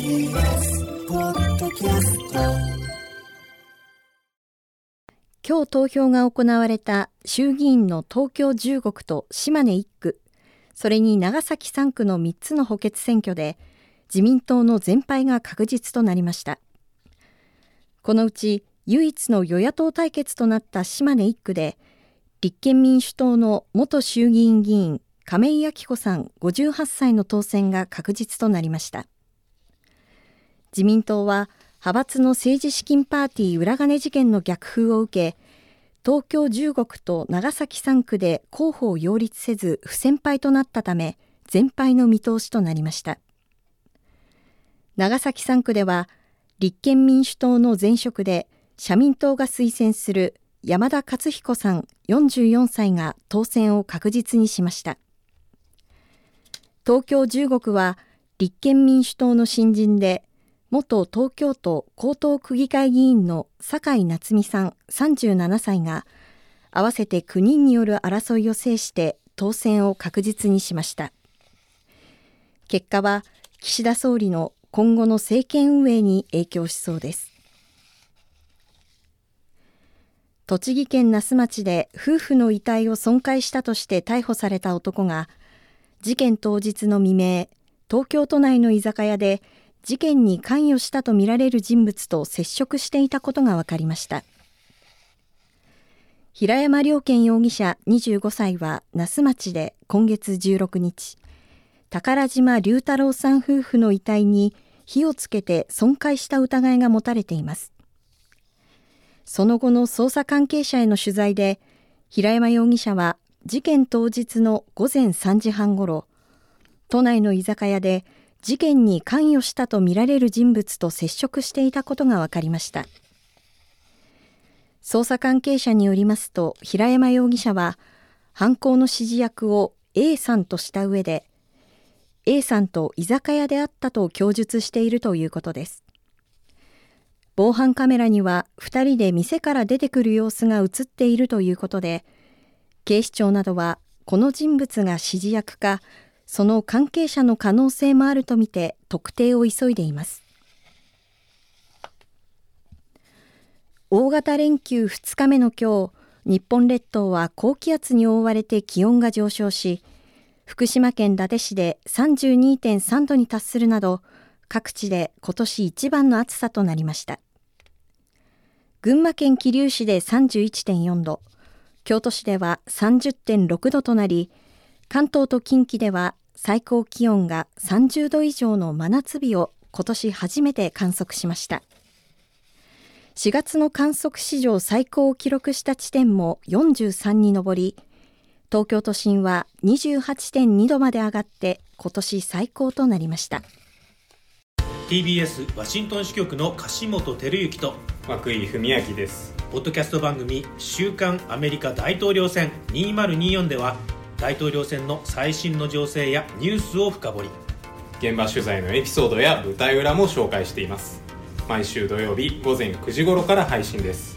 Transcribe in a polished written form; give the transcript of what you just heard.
TBS ポッドキャスト。 今日投票が行われた衆議院の東京15区と島根1区、それに長崎3区の3つの補欠選挙で自民党の全敗が確実となりました。このうち唯一の与野党対決となった島根1区で、立憲民主党の元衆議院議員亀井彰子さん58歳の当選が確実となりました。自民党は派閥の政治資金パーティー裏金事件の逆風を受け、東京15区と長崎3区で候補を擁立せず不戦敗となったため、全敗の見通しとなりました。長崎3区では立憲民主党の前職で社民党が推薦する山田勝彦さん44歳が当選を確実にしました。東京15区は立憲民主党の新人で元東京都江東区議会議員の酒井夏美さん37歳が合わせて9人による争いを制して当選を確実にしました。結果は岸田総理の今後の政権運営に影響しそうです。栃木県那須町で夫婦の遺体を損壊したとして逮捕された男が、事件当日の未明、東京都内の居酒屋で事件に関与したとみられる人物と接触していたことが分かりました。平山良健容疑者25歳は那須町で今月16日、宝島龍太郎さん夫婦の遺体に火をつけて損壊した疑いが持たれています。その後の捜査関係者への取材で、平山容疑者は事件当日の午前3時半ごろ、都内の居酒屋で事件に関与したとみられる人物と接触していたことが分かりました。捜査関係者によりますと、平山容疑者は犯行の指示役を A さんとした上で、A さんと居酒屋であったと供述しているということです。防犯カメラには2人で店から出てくる様子が映っているということで、警視庁などはこの人物が指示役か、その関係者の可能性もあるとみて特定を急いでいます。大型連休2日目の今日、日本列島は高気圧に覆われて気温が上昇し、福島県伊達市で 32.3 度に達するなど、各地で今年一番の暑さとなりました。群馬県桐生市で 31.4 度、京都市では 30.6 度となり、関東と近畿では最高気温が30度以上の真夏日を今年初めて観測しました。4月の観測史上最高を記録した地点も43に上り、東京都心は 28.2 度まで上がって今年最高となりました。 TBS ワシントン支局の樫本照之と涌井文明です。 ポッドキャスト番組週刊アメリカ大統領選2024では、大統領選の最新の情勢やニュースを深掘り、 現場取材のエピソードや舞台裏も紹介しています。毎週土曜日午前9時頃から配信です。